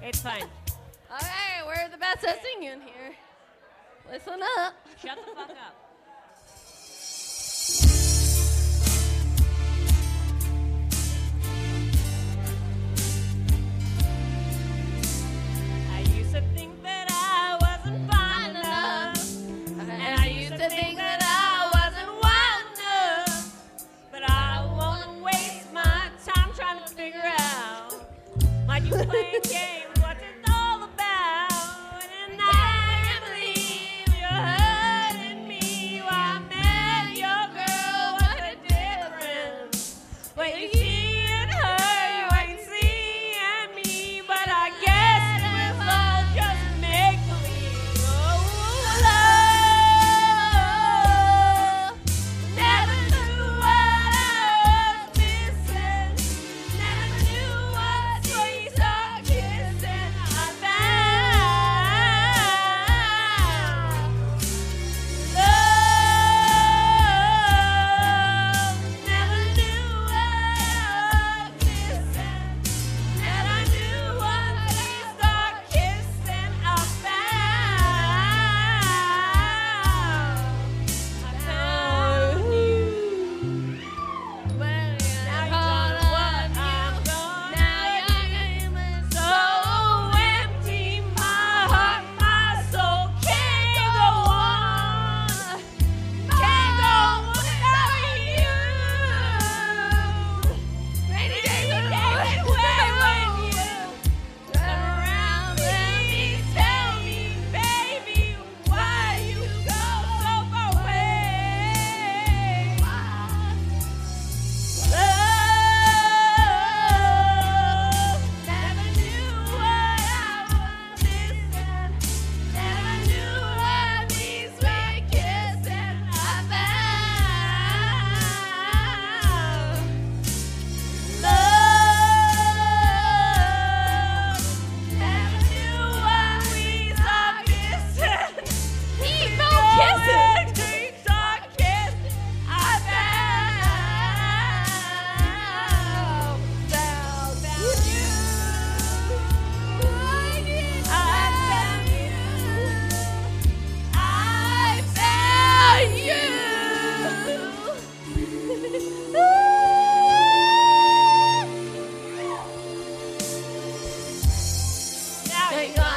It's fine. Okay, we're the best at singing here. Listen up. Shut the fuck up. I used to think that I wasn't fine enough. And I used to think that I wasn't wild enough. But I won't waste my time trying to figure out why you playing games, what's it all about? And I can't believe you're hurting me while I met your girl. What a difference. When you see in her, you ain't seeing me. But I guess it was all just make-believe. Oh, love. Never knew what I was missing. Never knew what we start kissing. I found love. Never knew what I was missing. Never knew what we start kissing. I found you. Well, now you're gone, what I'm gone. Now your name is so empty. My heart, my soul can't go on. Can't go without you. Rainy days are taken away when you turn around. Let me tell me, baby, why you go so far away. Love, never knew what I was missing. Never knew what these sweet kissing I found. Love, never knew what we start kissing. Keep on kissing. We start kissing. I found you. I found you. I found you. Now you're gone.